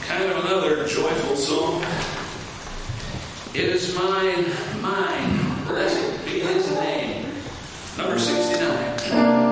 kind of another joyful song. It is mine, blessed be his name. Number 69.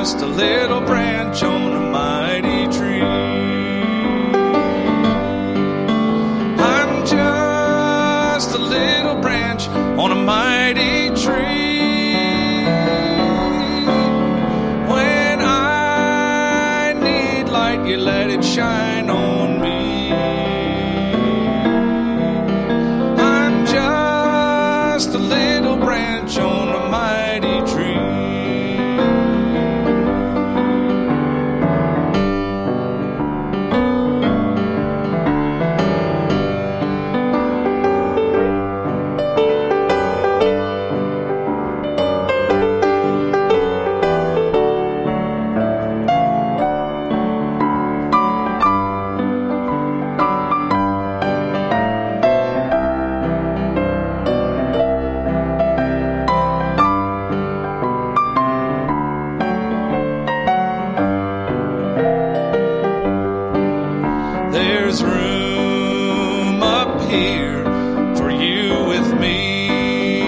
just a little branch on a mighty tree. I'm just a little branch on a mighty tree. When I need light, you let it shine on me. I'm just a little branch on a mighty tree. There's room up here for you with me.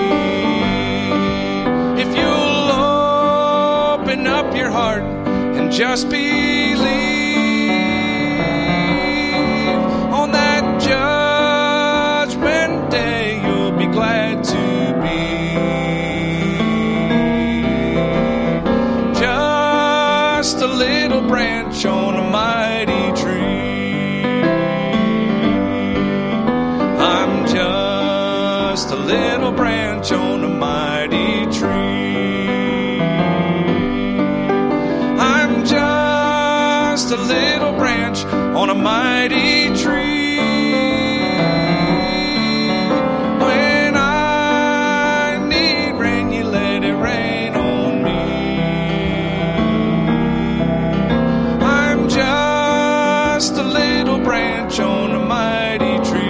If you'll open up your heart and just believe, on that judgment day you'll be glad to be just a little branch on a mighty tree. Just a little branch on a mighty tree. I'm just a little branch on a mighty tree. When I need rain, you let it rain on me. I'm just a little branch on a mighty tree.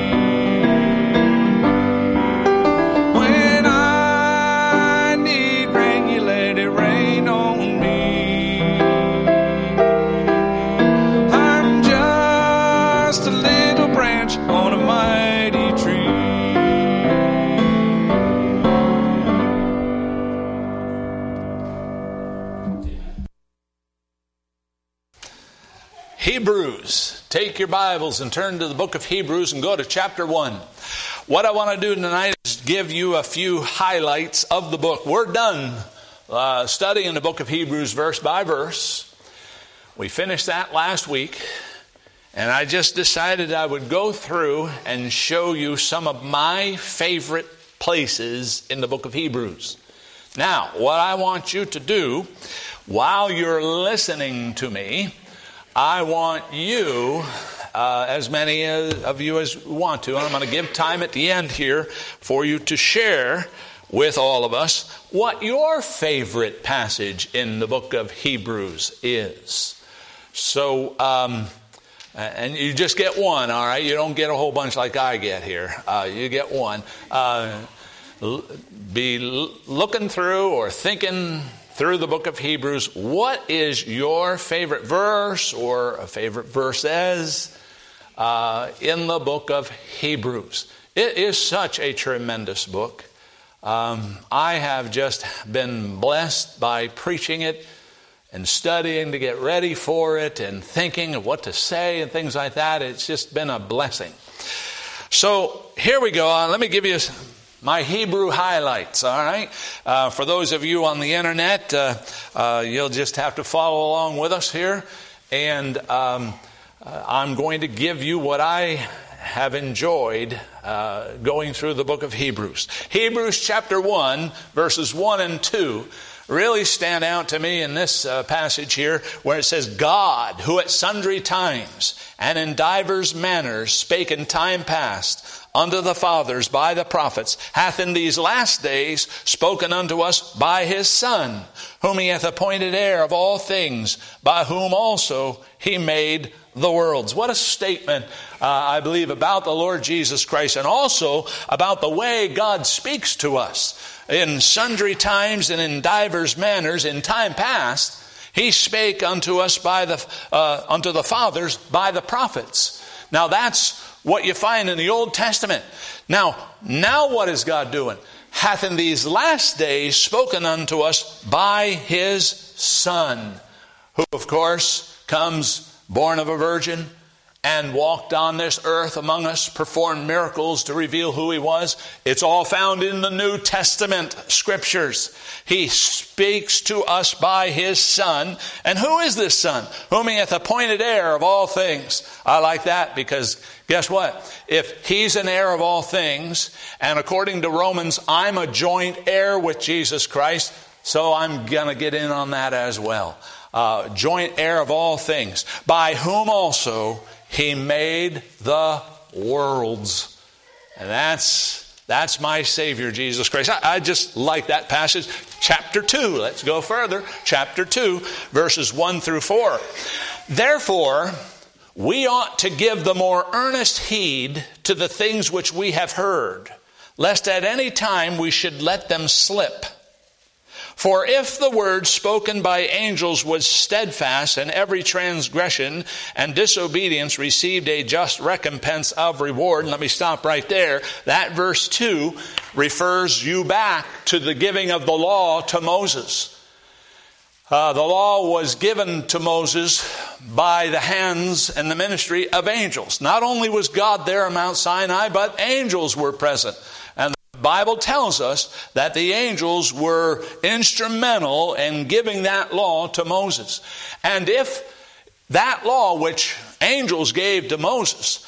On a mighty tree. Hebrews. Take your Bibles and turn to the book of Hebrews and go to chapter 1. What I want to do tonight is give you a few highlights of the book. We're done studying the book of Hebrews verse by verse. We finished that last week. And I just decided I would go through and show you some of my favorite places in the book of Hebrews. Now, what I want you to do while you're listening to me, I want you, as many of you as want to, and I'm going to give time at the end here for you to share with all of us what your favorite passage in the book of Hebrews is. So, and you just get one, all right? You don't get a whole bunch like I get here. You get one. Be looking through or thinking through the book of Hebrews. What is your favorite verse or a favorite verses in the book of Hebrews? It is such a tremendous book. I have just been blessed by preaching it and studying to get ready for it and thinking of what to say and things like that. It's just been a blessing. So here we go. Let me give you my Hebrew highlights, all right? For those of you on the internet, you'll just have to follow along with us here. And I'm going to give you what I have enjoyed going through the book of Hebrews. Hebrews chapter 1, verses 1 and 2. Really stand out to me in this passage here where it says, God, who at sundry times and in divers manners spake in time past unto the fathers by the prophets, hath in these last days spoken unto us by his Son, whom he hath appointed heir of all things, by whom also he made the worlds. What a statement, I believe, about the Lord Jesus Christ, and also about the way God speaks to us. In sundry times and in divers manners, in time past, he spake unto us by unto the fathers by the prophets. Now that's what you find in the Old Testament. Now what is God doing? hath in these last days spoken unto us by his Son, who of course comes born of a virgin and walked on this earth among us, performed miracles to reveal who he was. It's all found in the New Testament scriptures. He speaks to us by his Son. And who is this Son? Whom he hath appointed heir of all things. I like that because guess what? If he's an heir of all things, and according to Romans, I'm a joint heir with Jesus Christ, so I'm going to get in on that as well. Joint heir of all things, by whom also he made the worlds. And that's my Savior, Jesus Christ. I just like that passage. Chapter 2, let's go further. Chapter 2, verses 1 through 4. Therefore, we ought to give the more earnest heed to the things which we have heard, lest at any time we should let them slip. For if the word spoken by angels was steadfast, and every transgression and disobedience received a just recompense of reward. And let me stop right there. That verse 2 refers you back to the giving of the law to Moses. The law was given to Moses by the hands and the ministry of angels. Not only was God there on Mount Sinai, but angels were present. And the Bible tells us that the angels were instrumental in giving that law to Moses. And if that law which angels gave to Moses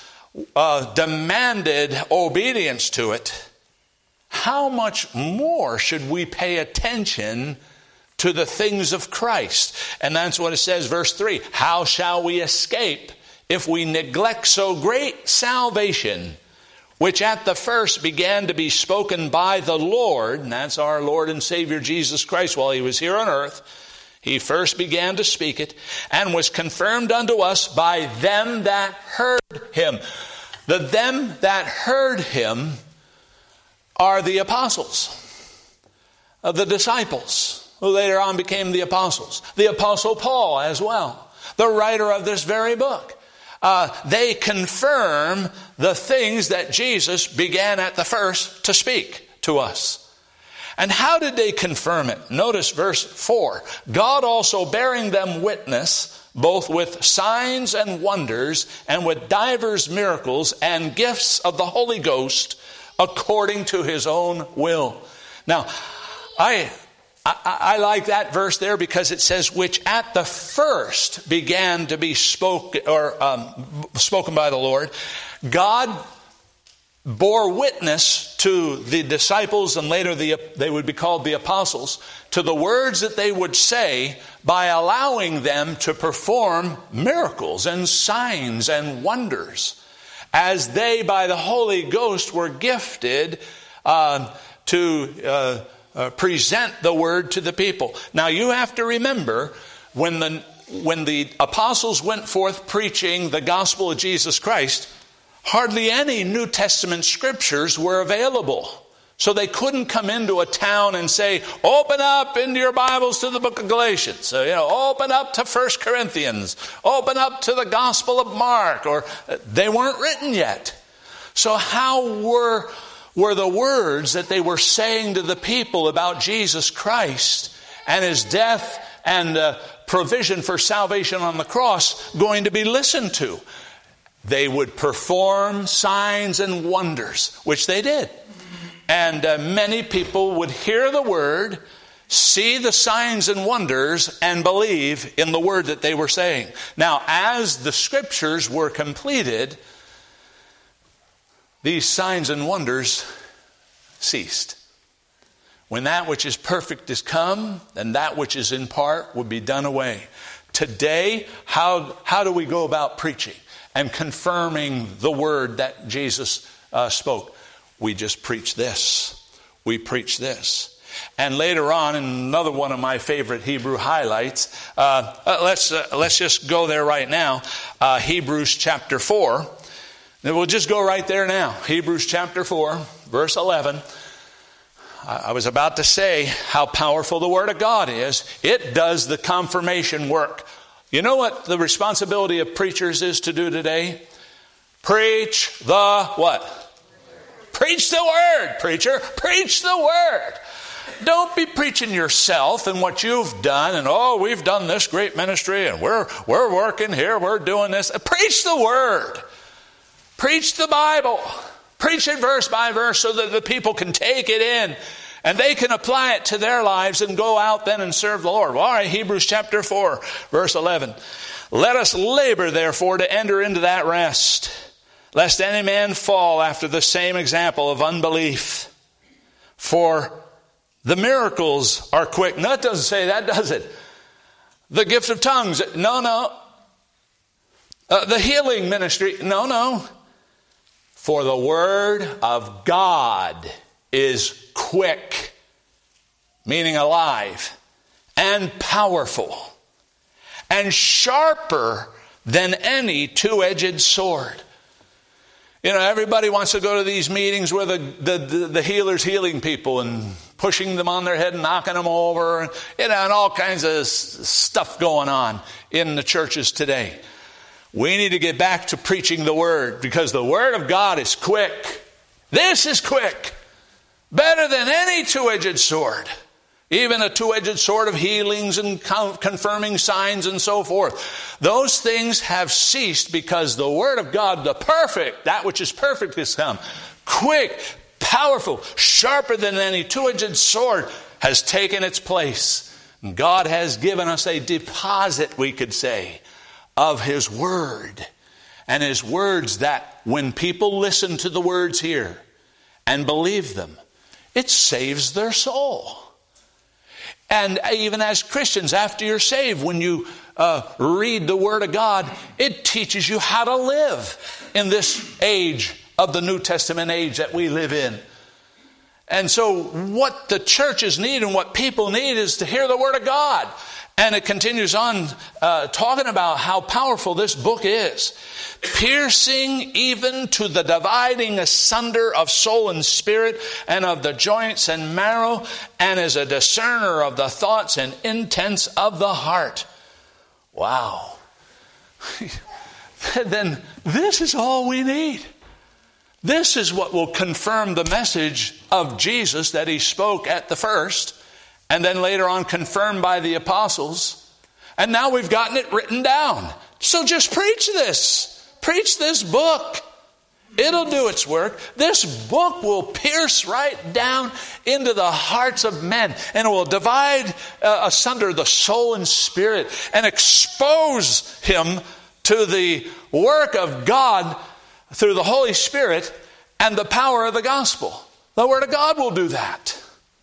demanded obedience to it, how much more should we pay attention to the things of Christ? And that's what it says, verse 3. How shall we escape if we neglect so great salvation, which at the first began to be spoken by the Lord? And that's our Lord and Savior Jesus Christ while he was here on earth. He first began to speak it, and was confirmed unto us by them that heard him. The them that heard him are the apostles, the disciples, who later on became the apostles. The Apostle Paul as well, the writer of this very book. They confirm the things that Jesus began at the first to speak to us. And how did they confirm it? Notice verse 4. God also bearing them witness, both with signs and wonders, and with divers miracles and gifts of the Holy Ghost, according to his own will. Now, I like that verse there because it says, which at the first began to be spoken by the Lord. God bore witness to the disciples, and later they would be called the apostles, to the words that they would say by allowing them to perform miracles and signs and wonders, as they by the Holy Ghost were gifted to present the word to the people. Now you have to remember, when the apostles went forth preaching the gospel of Jesus Christ, hardly any New Testament scriptures were available. So they couldn't come into a town and say, open up into your Bibles to the book of Galatians. Open up to 1 Corinthians. Open up to the Gospel of Mark. Or they weren't written yet. So how were the words that they were saying to the people about Jesus Christ and his death and provision for salvation on the cross going to be listened to? They would perform signs and wonders, which they did. And many people would hear the word, see the signs and wonders, and believe in the word that they were saying. Now, as the scriptures were completed, these signs and wonders ceased. When that which is perfect is come, then that which is in part will be done away. Today, how do we go about preaching and confirming the word that Jesus spoke? We just preach this. We preach this. And later on, in another one of my favorite Hebrew highlights, let's just go there right now. Hebrews chapter 4. And we'll just go right there now. Hebrews chapter 4, verse 11. I was about to say how powerful the Word of God is. It does the confirmation work. You know what the responsibility of preachers is to do today? Preach the what? Preach the word, preacher. Preach the word. Don't be preaching yourself and what you've done and, we've done this great ministry and we're working here, we're doing this. Preach the word. Preach the Bible. Preach it verse by verse so that the people can take it in and they can apply it to their lives and go out then and serve the Lord. Well, all right, Hebrews chapter 4, verse 11. Let us labor, therefore, to enter into that rest, lest any man fall after the same example of unbelief. For the miracles are quick. No, it doesn't say that, does it? The gift of tongues. No. The healing ministry. No. For the word of God is quick, meaning alive, and powerful, and sharper than any two-edged sword. Everybody wants to go to these meetings where the healer's healing people and pushing them on their head and knocking them over and all kinds of stuff going on in the churches today. We need to get back to preaching the word because the word of God is quick. This is quick. Better than any two-edged sword. Even a two-edged sword of healings and confirming signs and so forth. Those things have ceased because the word of God, the perfect, that which is perfect has come. Quick, powerful, sharper than any two-edged sword has taken its place. And God has given us a deposit, we could say, of His word. And His words that when people listen to the words here and believe them, it saves their soul. And even as Christians, after you're saved, when you read the Word of God, it teaches you how to live in this age of the New Testament age that we live in. And so what the churches need and what people need is to hear the Word of God. And it continues on talking about how powerful this book is. Piercing even to the dividing asunder of soul and spirit and of the joints and marrow, and is a discerner of the thoughts and intents of the heart. Wow. Then this is all we need. This is what will confirm the message of Jesus that He spoke at the first, and then later on confirmed by the apostles. And now we've gotten it written down. So just preach this. Preach this book. It'll do its work. This book will pierce right down into the hearts of men, and it will divide asunder the soul and spirit and expose him to the work of God through the Holy Spirit and the power of the gospel. The Word of God will do that.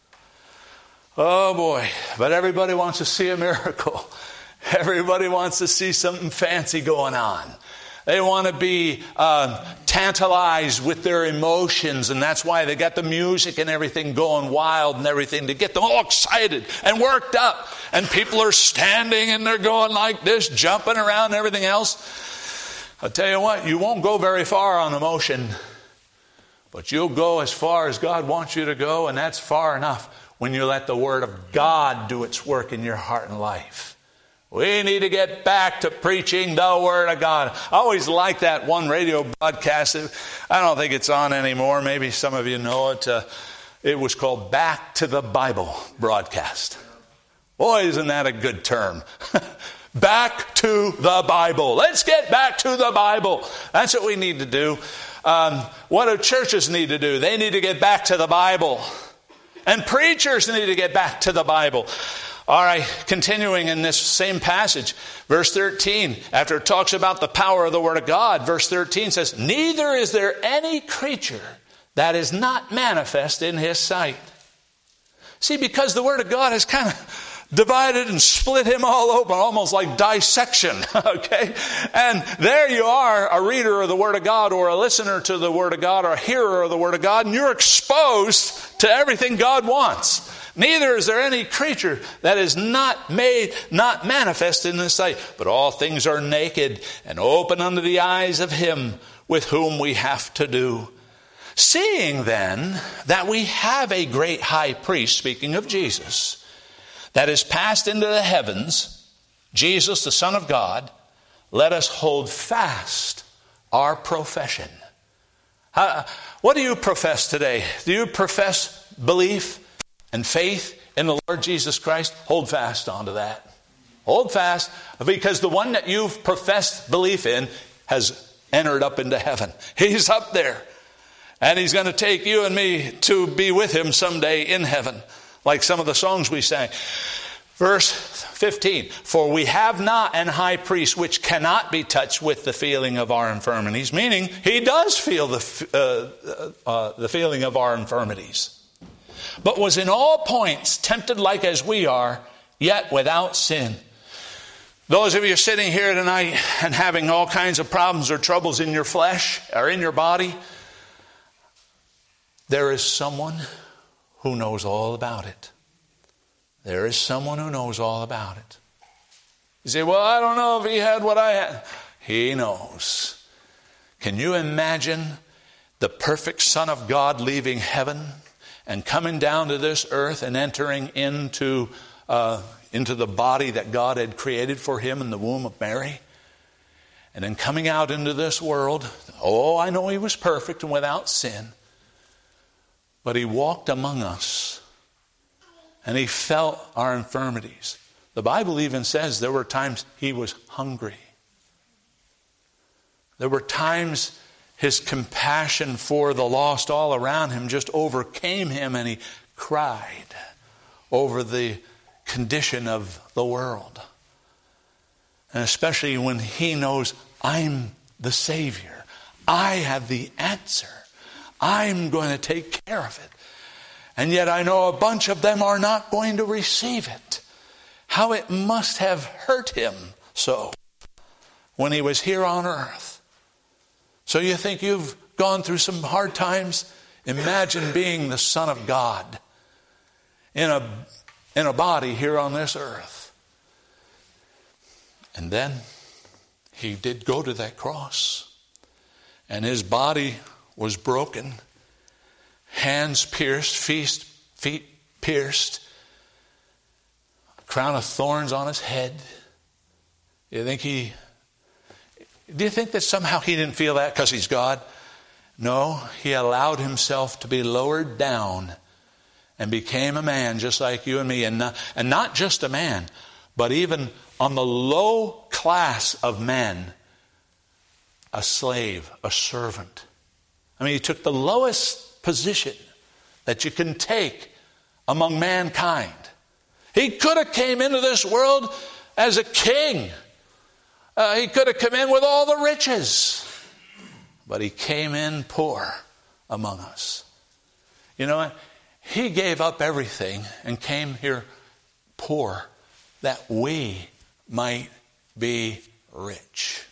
Oh boy, but everybody wants to see a miracle. Everybody wants to see something fancy going on. They want to be tantalized with their emotions, and that's why they got the music and everything going wild and everything to get them all excited and worked up. And people are standing and they're going like this, jumping around and everything else. I'll tell you what, you won't go very far on emotion, but you'll go as far as God wants you to go, and that's far enough when you let the Word of God do its work in your heart and life. We need to get back to preaching the Word of God. I always liked that one radio broadcast. I don't think it's on anymore. Maybe some of you know it. It was called Back to the Bible broadcast. Boy, isn't that a good term? Back to the Bible. Let's get back to the Bible. That's what we need to do. What do churches need to do? They need to get back to the Bible. And preachers need to get back to the Bible. All right, continuing in this same passage, verse 13, after it talks about the power of the Word of God, verse 13 says, neither is there any creature that is not manifest in His sight. See, because the Word of God has kind of divided and split him all open, almost like dissection, okay? And there you are, a reader of the Word of God, or a listener to the Word of God, or a hearer of the Word of God, and you're exposed to everything God wants. Neither is there any creature that is not manifest in His sight, but all things are naked and open unto the eyes of Him with whom we have to do. Seeing then that we have a great high priest, speaking of Jesus, that is passed into the heavens, Jesus the Son of God, let us hold fast our profession. What do you profess today? Do you profess belief and faith in the Lord Jesus Christ? Hold fast onto that. Hold fast, because the one that you've professed belief in has entered up into heaven. He's up there. And he's going to take you and me to be with him someday in heaven, like some of the songs we sang. Verse 15, for we have not an high priest which cannot be touched with the feeling of our infirmities. Meaning, he does feel the feeling of our infirmities. But was in all points tempted like as we are, yet without sin. Those of you sitting here tonight and having all kinds of problems or troubles in your flesh or in your body, there is someone who knows all about it. There is someone who knows all about it. You say, well, I don't know if he had what I had. He knows. Can you imagine the perfect Son of God leaving heaven and coming down to this earth and entering into the body that God had created for him in the womb of Mary? And then coming out into this world. Oh, I know he was perfect and without sin. But he walked among us. And he felt our infirmities. The Bible even says there were times he was hungry. There were times his compassion for the lost all around him just overcame him, and he cried over the condition of the world. And especially when he knows, I'm the Savior. I have the answer. I'm going to take care of it. And yet I know a bunch of them are not going to receive it. How it must have hurt him so when he was here on earth. So you think you've gone through some hard times? Imagine being the Son of God in a body here on this earth. And then he did go to that cross. And his body was broken. Hands pierced, feet pierced, a crown of thorns on his head. Do you think that somehow he didn't feel that because he's God? No, he allowed himself to be lowered down and became a man just like you and me. And not just a man, but even on the low class of men, a slave, a servant. I mean, he took the lowest position that you can take among mankind. He could have came into this world as a king. He could have come in with all the riches. But he came in poor among us. You know what? He gave up everything and came here poor that we might be rich.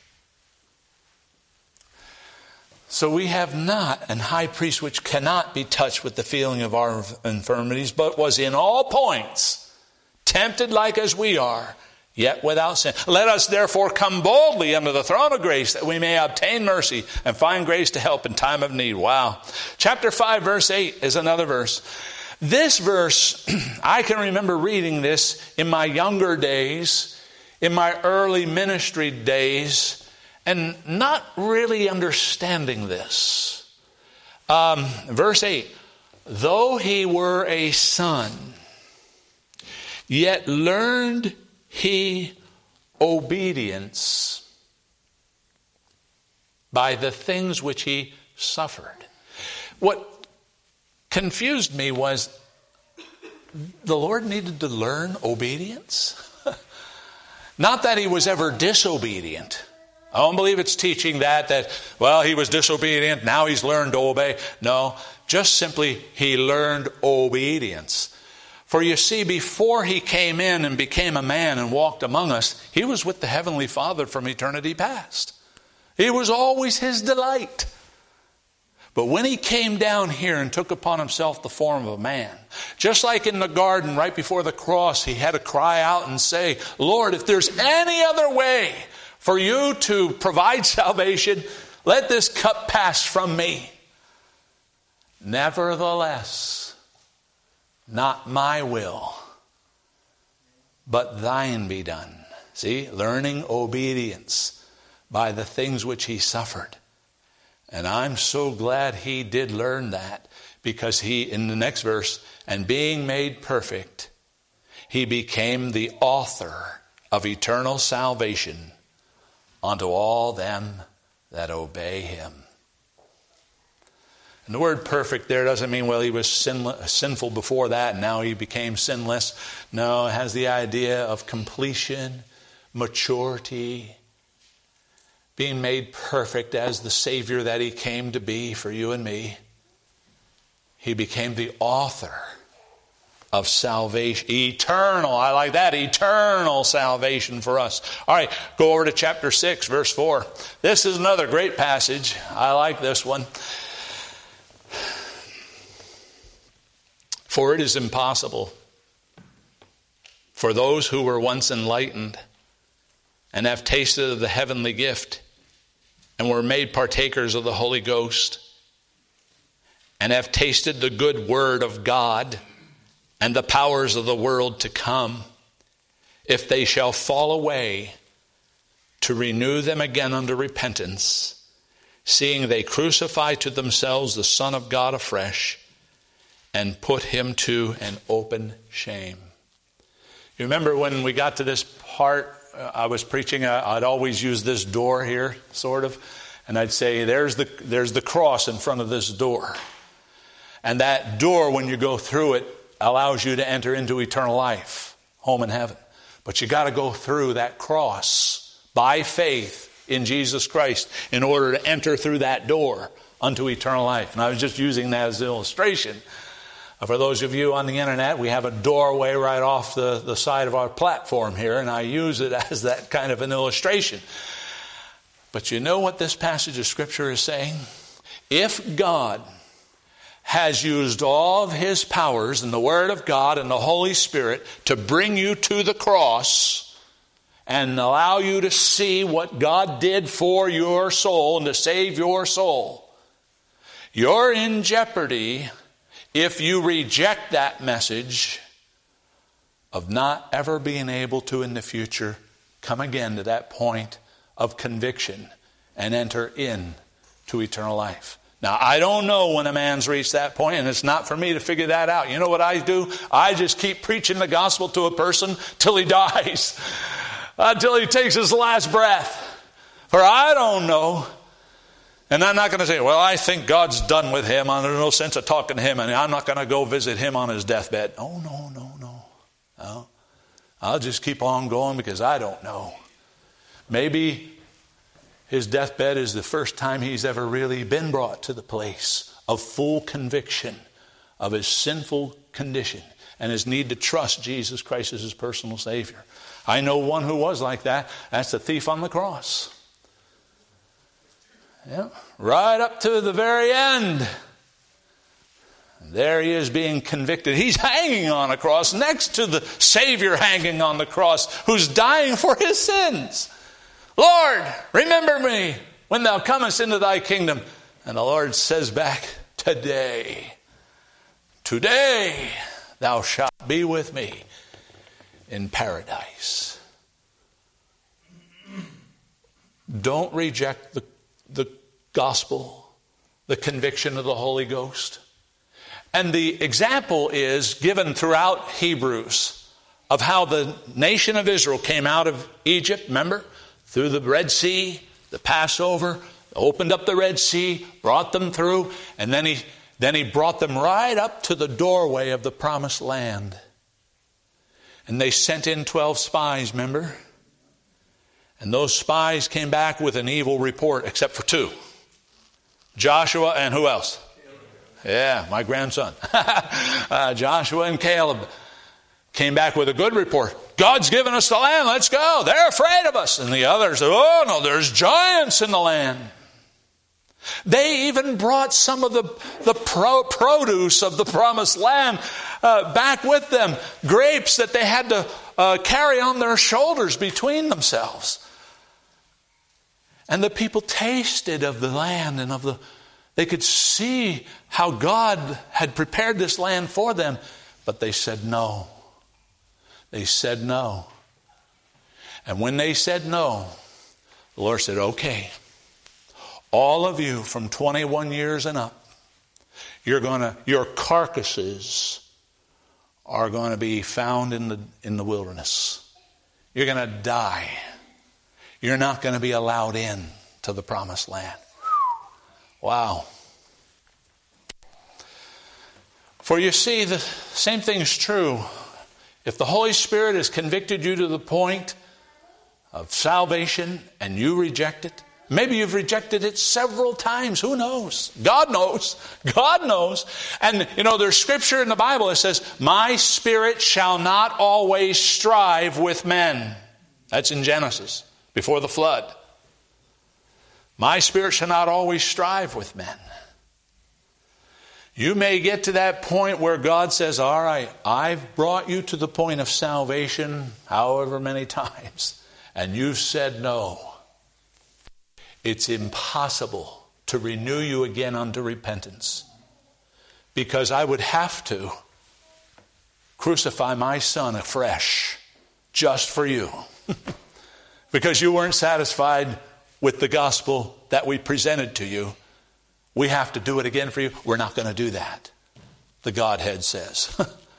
So we have not an high priest which cannot be touched with the feeling of our infirmities, but was in all points tempted like as we are, yet without sin. Let us therefore come boldly unto the throne of grace, that we may obtain mercy and find grace to help in time of need. Wow. Chapter 5, verse 8 is another verse. This verse, I can remember reading this in my younger days, in my early ministry days, and not really understanding this. Verse 8, though he were a son, yet learned he obedience by the things which he suffered. What confused me was the Lord needed to learn obedience. Not that he was ever disobedient. I don't believe it's teaching that, well, he was disobedient, now he's learned to obey. No, just simply he learned obedience. For you see, before he came in and became a man and walked among us, he was with the Heavenly Father from eternity past. He was always his delight. But when he came down here and took upon himself the form of a man, just like in the garden right before the cross, he had to cry out and say, Lord, if there's any other way for you to provide salvation, let this cup pass from me. Nevertheless, not my will, but thine be done. See, learning obedience by the things which he suffered. And I'm so glad he did learn that, because he, in the next verse, and being made perfect, he became the author of eternal salvation unto all them that obey him. And the word perfect there doesn't mean, well, he was sinful before that and now he became sinless. No, it has the idea of completion, maturity, being made perfect as the Savior that he came to be for you and me. He became the author of salvation. Eternal, I like that, eternal salvation for us. All right, go over to chapter 6, verse 4. This is another great passage. I like this one. For it is impossible for those who were once enlightened and have tasted of the heavenly gift and were made partakers of the Holy Ghost and have tasted the good word of God and the powers of the world to come, if they shall fall away, to renew them again unto repentance, seeing they crucify to themselves the Son of God afresh, and put him to an open shame. You remember when we got to this part, I was preaching, I'd always use this door here, sort of, and I'd say, there's the cross in front of this door. And that door, when you go through it, allows you to enter into eternal life, home in heaven. But you got to go through that cross by faith in Jesus Christ in order to enter through that door unto eternal life. And I was just using that as an illustration. For those of you on the internet, we have a doorway right off the side of our platform here, and I use it as that kind of an illustration. But you know what this passage of Scripture is saying? If God has used all of his powers and the Word of God and the Holy Spirit to bring you to the cross and allow you to see what God did for your soul and to save your soul, you're in jeopardy if you reject that message of not ever being able to in the future come again to that point of conviction and enter in to eternal life. Now, I don't know when a man's reached that point, and it's not for me to figure that out. You know what I do? I just keep preaching the gospel to a person till he dies, until he takes his last breath. For I don't know. And I'm not going to say, well, I think God's done with him. There's no sense of talking to him, and I'm not going to go visit him on his deathbed. Oh, no. I'll just keep on going because I don't know. Maybe his deathbed is the first time he's ever really been brought to the place of full conviction of his sinful condition and his need to trust Jesus Christ as his personal Savior. I know one who was like that. That's the thief on the cross. Yeah, right up to the very end. There he is being convicted. He's hanging on a cross next to the Savior hanging on the cross who's dying for his sins. Lord, remember me when thou comest into thy kingdom. And the Lord says back, today thou shalt be with me in paradise. Don't reject the gospel, the conviction of the Holy Ghost. And the example is given throughout Hebrews of how the nation of Israel came out of Egypt, remember? Through the Red Sea, the Passover, opened up the Red Sea, brought them through, and then he brought them right up to the doorway of the promised land. And they sent in 12 spies, remember? And those spies came back with an evil report, except for 2. Joshua and who else? Yeah, my grandson. Joshua and Caleb came back with a good report. God's given us the land, let's go. They're afraid of us. And the others, oh no, there's giants in the land. They even brought some of the produce of the promised land back with them. Grapes that they had to carry on their shoulders between themselves. And the people tasted of the land and they could see how God had prepared this land for them. But they said no. They said no. And when they said no, the Lord said, okay, all of you from 21 years and up, your carcasses are going to be found in the wilderness. You're going to die. You're not going to be allowed in to the promised land. Wow. For you see, the same thing is true. If the Holy Spirit has convicted you to the point of salvation and you reject it, maybe you've rejected it several times. Who knows? God knows. God knows. And, there's scripture in the Bible that says, my spirit shall not always strive with men. That's in Genesis, before the flood. My spirit shall not always strive with men. You may get to that point where God says, all right, I've brought you to the point of salvation however many times, and you've said no. It's impossible to renew you again unto repentance, because I would have to crucify my son afresh just for you because you weren't satisfied with the gospel that we presented to you. We have to do it again for you. We're not going to do that, the Godhead says.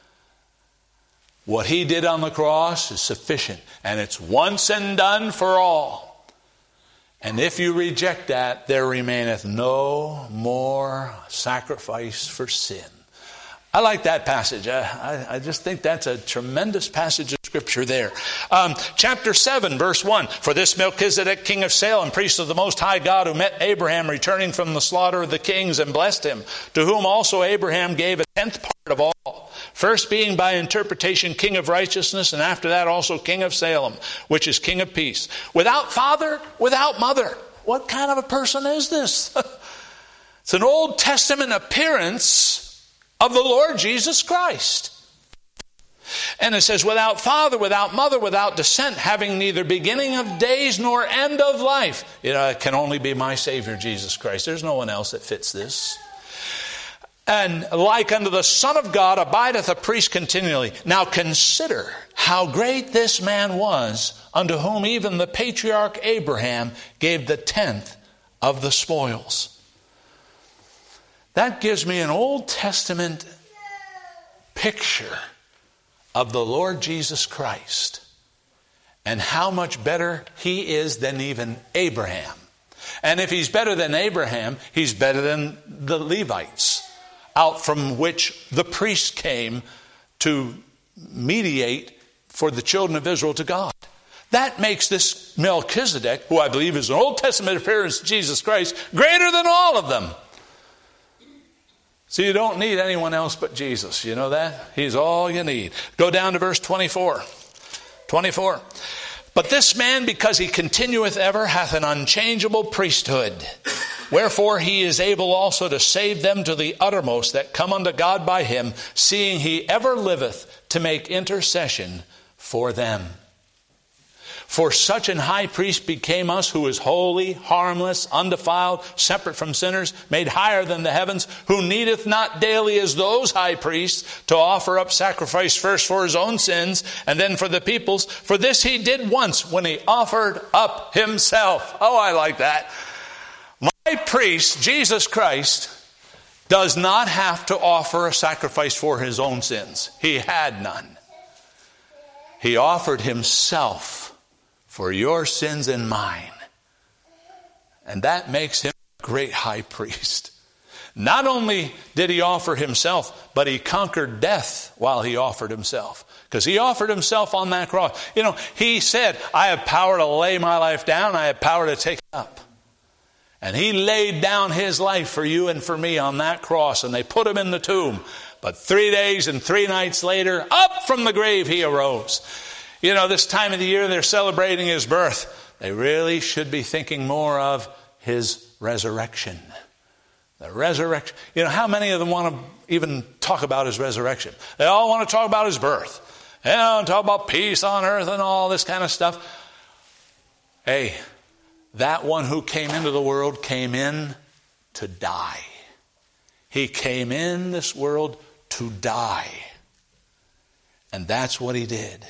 What he did on the cross is sufficient, and it's once and done for all. And if you reject that, there remaineth no more sacrifice for sin. I like that passage. I just think that's a tremendous passage of Scripture there. Chapter 7, verse 1. For this Melchizedek, king of Salem, priest of the Most High God, who met Abraham returning from the slaughter of the kings and blessed him, to whom also Abraham gave a 10th part of all. First being by interpretation king of righteousness, and after that also king of Salem, which is king of peace. Without father, without mother. What kind of a person is this? It's an Old Testament appearance of the Lord Jesus Christ. And it says, without father, without mother, without descent, having neither beginning of days nor end of life. It can only be my Savior, Jesus Christ. There's no one else that fits this. And like unto the Son of God abideth a priest continually. Now consider how great this man was, unto whom even the patriarch Abraham gave the 10th of the spoils. That gives me an Old Testament picture of the Lord Jesus Christ and how much better he is than even Abraham. And if he's better than Abraham, he's better than the Levites, out from which the priest came to mediate for the children of Israel to God. That makes this Melchizedek, who I believe is an Old Testament appearance of Jesus Christ, greater than all of them. So you don't need anyone else but Jesus. You know that? He's all you need. Go down to verse 24. 24. But this man, because he continueth ever, hath an unchangeable priesthood. Wherefore he is able also to save them to the uttermost that come unto God by him, seeing he ever liveth to make intercession for them. For such an high priest became us, who is holy, harmless, undefiled, separate from sinners, made higher than the heavens, who needeth not daily as those high priests to offer up sacrifice first for his own sins and then for the people's. For this he did once when he offered up himself. Oh, I like that. My priest, Jesus Christ, does not have to offer a sacrifice for his own sins. He had none. He offered himself for your sins and mine. And that makes him a great high priest. Not only did he offer himself, but he conquered death while he offered himself. Because he offered himself on that cross. He said, I have power to lay my life down. I have power to take it up. And he laid down his life for you and for me on that cross. And they put him in the tomb. But 3 days and 3 nights later, up from the grave he arose. This time of the year they're celebrating his birth. They really should be thinking more of his resurrection. The resurrection. How many of them want to even talk about his resurrection? They all want to talk about his birth. And talk about peace on earth and all this kind of stuff. Hey, that one who came into the world came in to die. He came in this world to die. And that's what he did.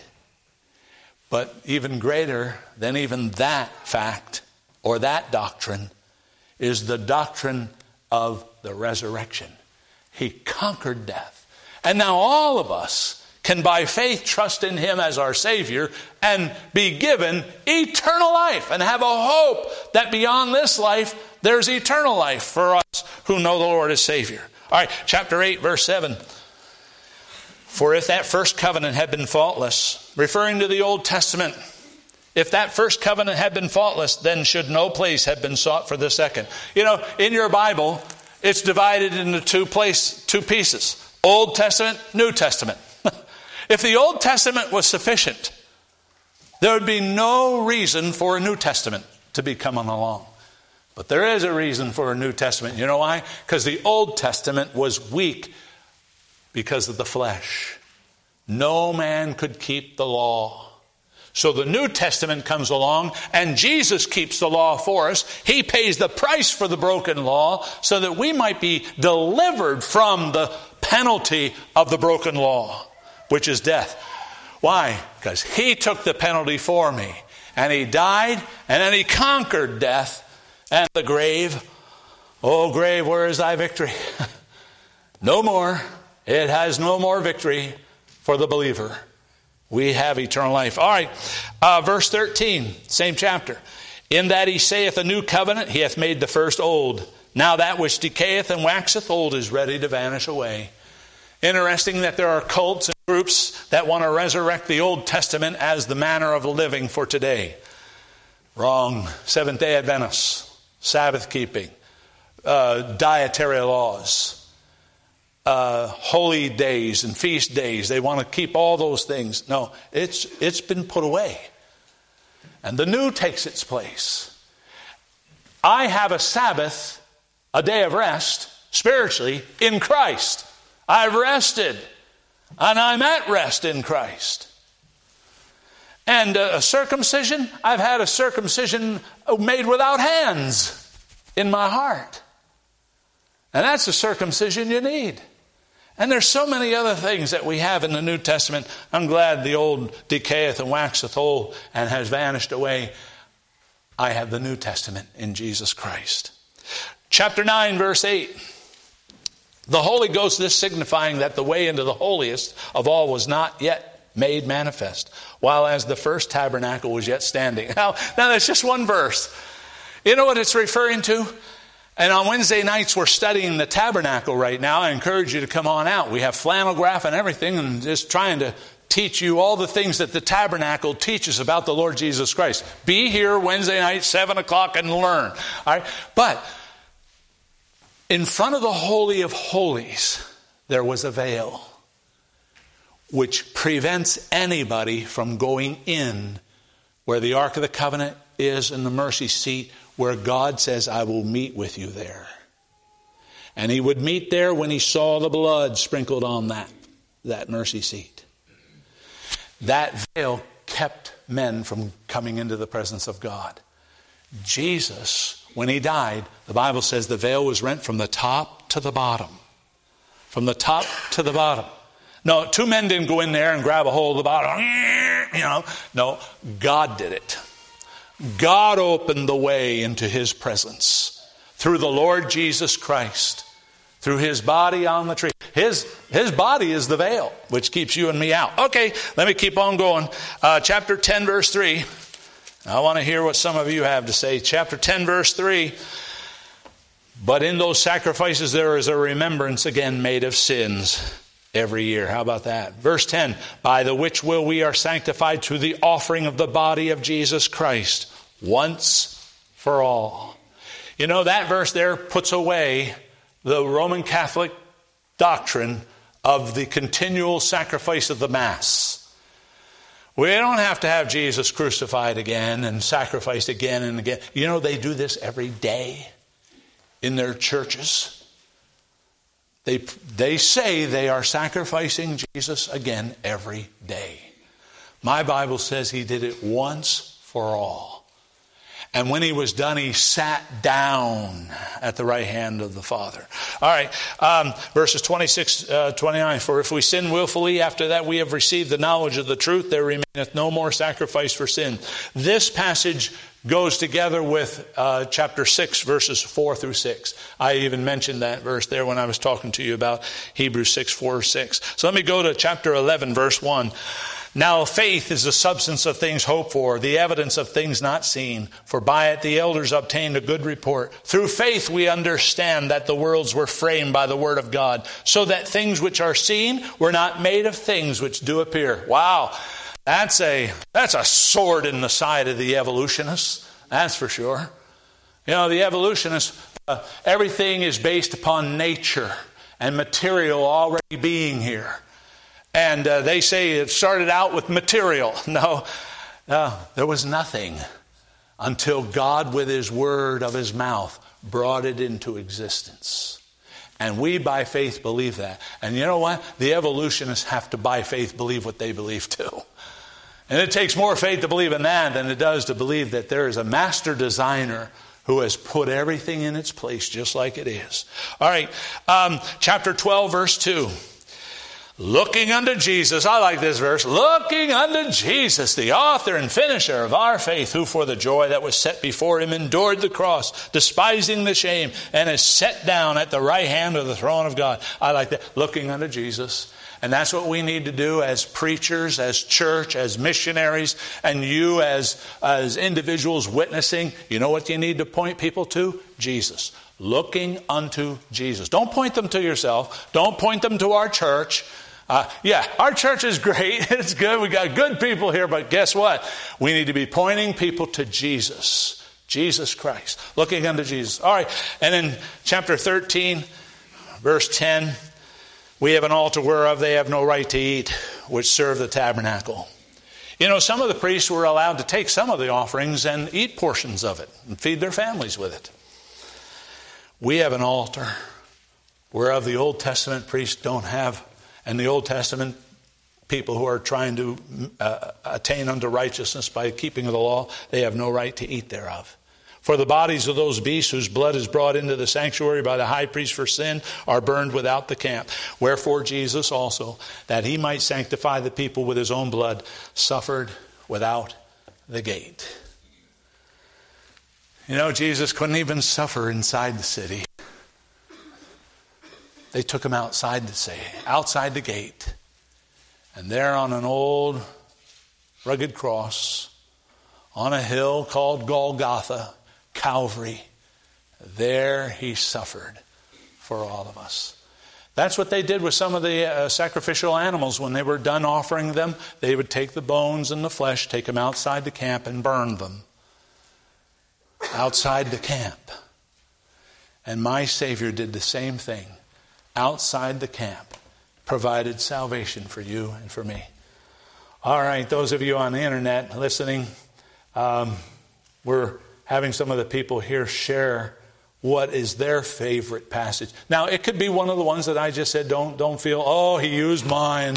But even greater than even that fact or that doctrine is the doctrine of the resurrection. He conquered death. And now all of us can by faith trust in him as our Savior and be given eternal life and have a hope that beyond this life, there's eternal life for us who know the Lord as Savior. All right, chapter 8, verse 7. For if that first covenant had been faultless, referring to the Old Testament, if that first covenant had been faultless, then should no place have been sought for the second. You know, in your Bible, it's divided into two pieces. Old Testament, New Testament. If the Old Testament was sufficient, there would be no reason for a New Testament to be coming along. But there is a reason for a New Testament. You know why? Because the Old Testament was weak because of the flesh. No man could keep the law. So the New Testament comes along and Jesus keeps the law for us. He pays the price for the broken law so that we might be delivered from the penalty of the broken law, which is death. Why? Because he took the penalty for me. And he died and then he conquered death and the grave. Oh, grave, where is thy victory? No more. It has no more victory for the believer. We have eternal life. All right, verse 13, same chapter. In that he saith a new covenant, he hath made the first old. Now that which decayeth and waxeth old is ready to vanish away. Interesting that there are cults and groups that want to resurrect the Old Testament as the manner of living for today. Wrong. Seventh-day Adventists, Sabbath keeping, dietary laws, holy days and feast days. They want to keep all those things. No, it's been put away. And the new takes its place. I have a Sabbath, a day of rest, spiritually, in Christ. I've rested. And I'm at rest in Christ. And a circumcision, I've had a circumcision made without hands in my heart. And that's the circumcision you need. And there's so many other things that we have in the New Testament. I'm glad the old decayeth and waxeth old and has vanished away. I have the New Testament in Jesus Christ. Chapter 9, verse 8. The Holy Ghost, this signifying that the way into the holiest of all was not yet made manifest, while as the first tabernacle was yet standing. Now that's just one verse. You know what it's referring to? And on Wednesday nights, we're studying the tabernacle right now. I encourage you to come on out. We have flannel graph and everything, and just trying to teach you all the things that the tabernacle teaches about the Lord Jesus Christ. Be here Wednesday night, 7 o'clock, and learn. All right? But in front of the Holy of Holies, there was a veil which prevents anybody from going in where the Ark of the Covenant is and the mercy seat, where God says, I will meet with you there. And he would meet there when he saw the blood sprinkled on that mercy seat. That veil kept men from coming into the presence of God. Jesus, when he died, the Bible says the veil was rent from the top to the bottom. From the top to the bottom. No, two men didn't go in there and grab a hold of the bottom. You know, no, God did it. God opened the way into his presence through the Lord Jesus Christ, through his body on the tree. His body is the veil, which keeps you and me out. Okay, let me keep on going. Chapter 10, verse 3. I want to hear what some of you have to say. Chapter 10, verse 3. But in those sacrifices there is a remembrance again made of sins every year. How about that? Verse 10, by the which will we are sanctified through the offering of the body of Jesus Christ once for all. You know, that verse there puts away the Roman Catholic doctrine of the continual sacrifice of the Mass. We don't have to have Jesus crucified again and sacrificed again and again. You know, they do this every day in their churches. They say they are sacrificing Jesus again every day. My Bible says he did it once for all. And when he was done, he sat down at the right hand of the Father. All right, verses 26, 29. For if we sin willfully, after that we have received the knowledge of the truth, there remaineth no more sacrifice for sin. This passage goes together with chapter 6, verses 4 through 6. I even mentioned that verse there when I was talking to you about Hebrews 6, 4, 6. So let me go to chapter 11, verse 1. Now faith is the substance of things hoped for, the evidence of things not seen. For by it the elders obtained a good report. Through faith we understand that the worlds were framed by the word of God, so that things which are seen were not made of things which do appear. Wow, that's a sword in the side of the evolutionists, that's for sure. You know, the evolutionists, everything is based upon nature and material already being here. And they say it started out with material. No, there was nothing until God with his word of his mouth brought it into existence. And we by faith believe that. And you know what? The evolutionists have to by faith believe what they believe too. And it takes more faith to believe in that than it does to believe that there is a master designer who has put everything in its place just like it is. All right, chapter 12, verse 2. Looking unto Jesus, I like this verse, looking unto Jesus, the author and finisher of our faith, who for the joy that was set before him endured the cross, despising the shame, and is set down at the right hand of the throne of God. I like that, looking unto Jesus. And that's what we need to do as preachers, as church, as missionaries, and you as individuals witnessing. You know what you need to point people to? Jesus. Looking unto Jesus. Don't point them to yourself. Don't point them to our church. Our church is great. It's good. We got good people here. But guess what? We need to be pointing people to Jesus. Jesus Christ. Looking unto Jesus. All right. And in chapter 13, verse 10, we have an altar whereof they have no right to eat, which serve the tabernacle. You know, some of the priests were allowed to take some of the offerings and eat portions of it and feed their families with it. We have an altar whereof the Old Testament priests don't have. And the Old Testament people who are trying to attain unto righteousness by keeping of the law, they have no right to eat thereof. For the bodies of those beasts whose blood is brought into the sanctuary by the high priest for sin are burned without the camp. Wherefore Jesus also, that he might sanctify the people with his own blood, suffered without the gate. You know, Jesus couldn't even suffer inside the city. They took him outside the gate. And there on an old rugged cross, on a hill called Golgotha, Calvary, there he suffered for all of us. That's what they did with some of the sacrificial animals. When they were done offering them, they would take the bones and the flesh, take them outside the camp and burn them. Outside the camp. And my Savior did the same thing. Outside the camp, provided salvation for you and for me. All right, those of you on the internet listening, we're having some of the people here share what is their favorite passage. Now, it could be one of the ones that I just said, don't feel, oh, he used mine.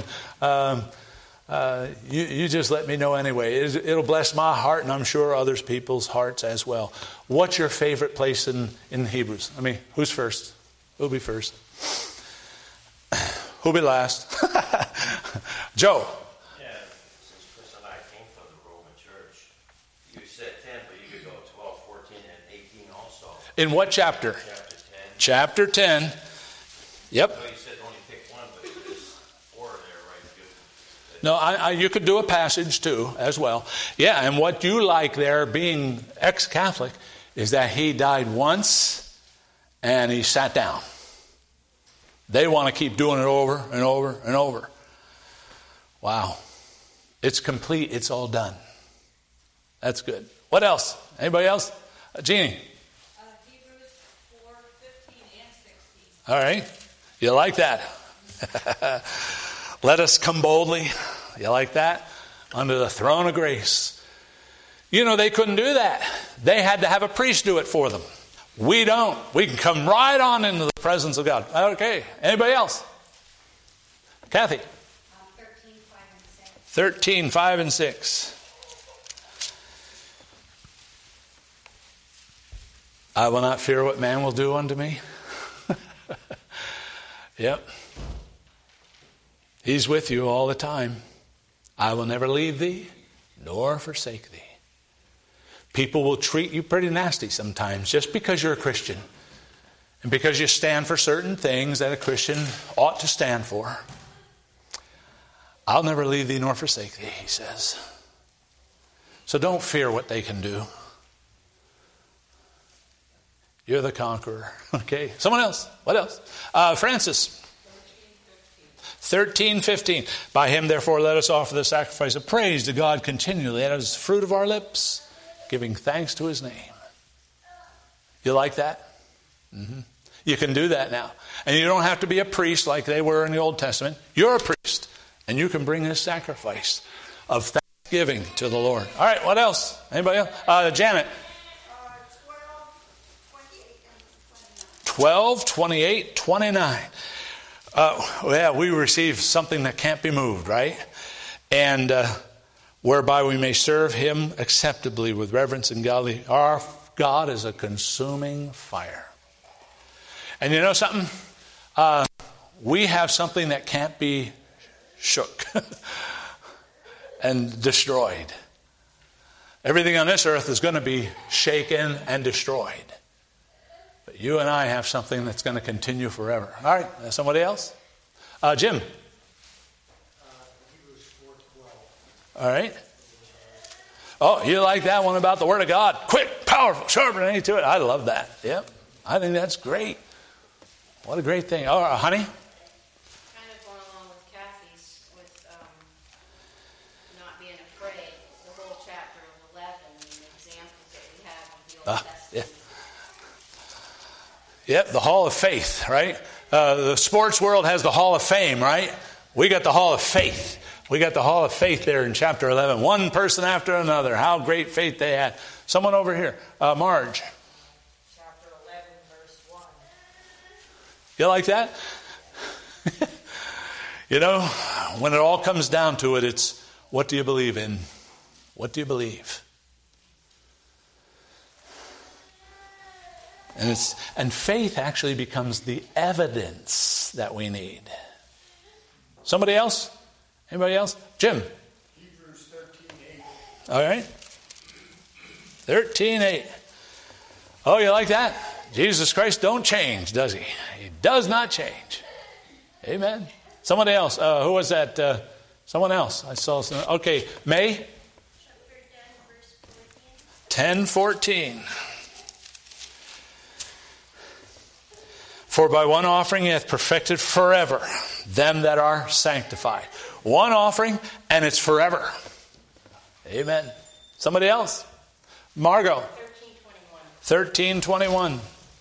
You just let me know anyway. It'll bless my heart, and I'm sure others people's hearts as well. What's your favorite place in Hebrews? I mean, who's first? Who'll be first? Who'll be last? Joe. Yeah, since Chris and I came from the Roman Church, you said 10, but you could go 12, 14, and 18 also. In what chapter? Chapter 10. Chapter 10. Yep. I know you said only pick one, but there's 4 there, right? No, you could do a passage too, as well. Yeah, and what you like there, being ex-Catholic, is that he died once and he sat down. They want to keep doing it over and over and over. Wow. It's complete. It's all done. That's good. What else? Anybody else? Jeannie. Hebrews 4, 15 and 16. All right. You like that? Let us come boldly. You like that? Under the throne of grace. You know, they couldn't do that. They had to have a priest do it for them. We don't. We can come right on into the presence of God. Okay. Anybody else? Kathy. 13, 5, and 6. 13, 5, and 6. I will not fear what man will do unto me. Yep. He's with you all the time. I will never leave thee nor forsake thee. People will treat you pretty nasty sometimes just because you're a Christian and because you stand for certain things that a Christian ought to stand for. I'll never leave thee nor forsake thee, he says. So don't fear what they can do. You're the conqueror. Okay. Someone else. What else? Francis. 13:15. By him, therefore, let us offer the sacrifice of praise to God continually as the fruit of our lips, giving thanks to his name. You like that? Mm-hmm. You can do that now. And you don't have to be a priest like they were in the Old Testament. You're a priest. And you can bring this sacrifice of thanksgiving to the Lord. All right, what else? Anybody else? Janet. 12, 28, 29. We receive something that can't be moved, right? And whereby we may serve him acceptably with reverence and godly. Our God is a consuming fire. And you know something? We have something that can't be shook and destroyed. Everything on this earth is going to be shaken and destroyed. But you and I have something that's going to continue forever. All right, somebody else? Jim. Hebrews 4:12. All right. Oh, you like that one about the Word of God? Quick, powerful, sharper than any two-edged. I love that. Yep. I think that's great. What a great thing. Oh, honey? Kind of going along with Kathy's with not being afraid. The whole chapter of 11 and the examples that we have of the Old Testament. Yep, the Hall of Faith, right? The sports world has the Hall of Fame, right? We got the Hall of Faith. We got the Hall of Faith there in chapter 11. One person after another. How great faith they had. Someone over here. Marge. Chapter 11, verse 1. You like that? You know, when it all comes down to it, it's what do you believe in? What do you believe? And faith actually becomes the evidence that we need. Somebody else? Anybody else? Jim. Hebrews 13:8. All right. 13:8. Oh, you like that? Jesus Christ don't change, does he? He does not change. Amen. Somebody else. Who was that? Someone else. I saw some. Okay. May. Chapter 10, verse 14. 10:14. For by one offering he hath perfected forever them that are sanctified. One offering and it's forever. Amen. Somebody else? Margot. 13:21.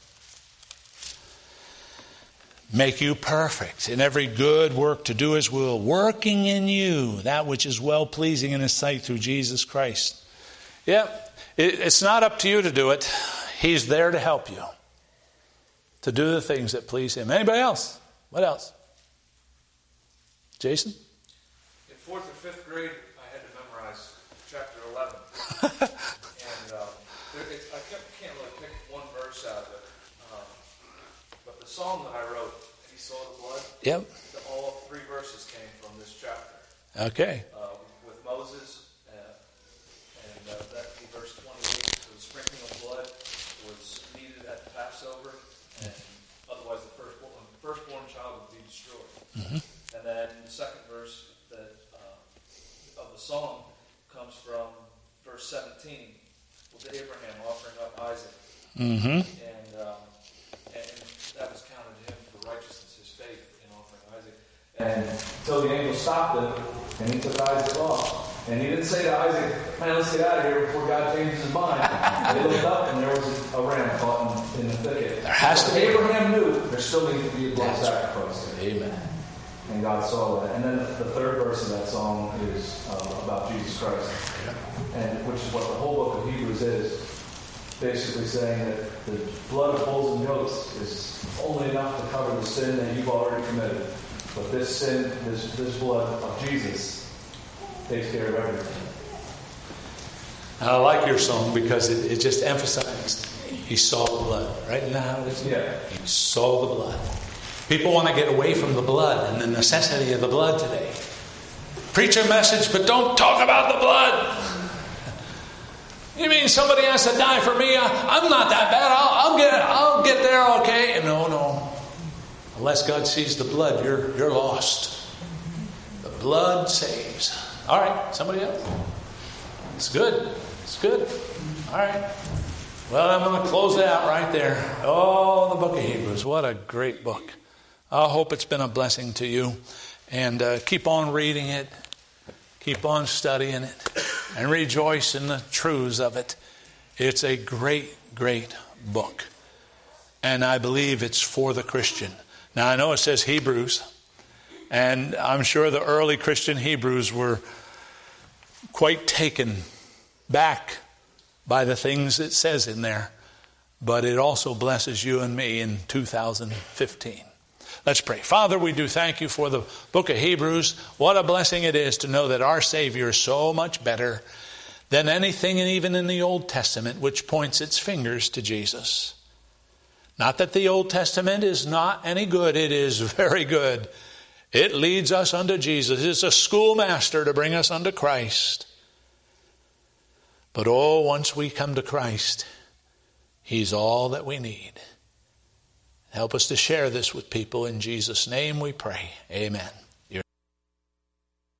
Make you perfect in every good work to do his will, working in you that which is well pleasing in his sight through Jesus Christ. Yep. It's not up to you to do it. He's there to help you. To do the things that please him. Anybody else? What else? Jason? In 4th or 5th grade, I had to memorize chapter 11. And I can't really pick one verse out of it. But the song that I wrote, He Saw the Blood, Yep. all 3 verses came from this chapter. Okay. With Moses, and that in verse 28, the sprinkling of blood was needed at the Passover. And otherwise the firstborn child would be destroyed. Mm-hmm. And then the second verse of the song comes from verse 17 with Abraham offering up Isaac. Mm-hmm. And that was counted to him for righteousness, his faith in offering Isaac. And until the angel stopped him, and he took Isaac off. And he didn't say to Isaac, man, let's get out of here before God changes his mind. They looked up and there was a ram caught in the thicket. There has to be. Abraham knew there still needs to be a blood sacrifice. Amen. And God saw that. And then the third verse of that song is about Jesus Christ. And which is what the whole book of Hebrews is. Basically saying that the blood of bulls and goats is only enough to cover the sin that you've already committed. But this sin, this blood of Jesus takes care of everything. I like your song because it just emphasized he saw the blood. Right? Isn't that how it is? Yeah. He saw the blood. People want to get away from the blood and the necessity of the blood today. Preach a message, but don't talk about the blood. You mean somebody has to die for me. I'm not that bad. I'll get there, okay? And no. Unless God sees the blood, you're lost. The blood saves. All right, somebody else? It's good. All right. Well, I'm going to close it out right there. Oh, the book of Hebrews. What a great book. I hope it's been a blessing to you. And keep on reading it. Keep on studying it. And rejoice in the truths of it. It's a great, great book. And I believe it's for the Christian. Now, I know it says Hebrews. And I'm sure the early Christian Hebrews were quite taken back by the things it says in there. But it also blesses you and me in 2015. Let's pray. Father, we do thank you for the book of Hebrews. What a blessing it is to know that our Savior is so much better than anything, and even in the Old Testament, which points its fingers to Jesus. Not that the Old Testament is not any good. It is very good. It leads us unto Jesus. It's a schoolmaster to bring us unto Christ. But once we come to Christ, He's all that we need. Help us to share this with people. In Jesus' name we pray. Amen.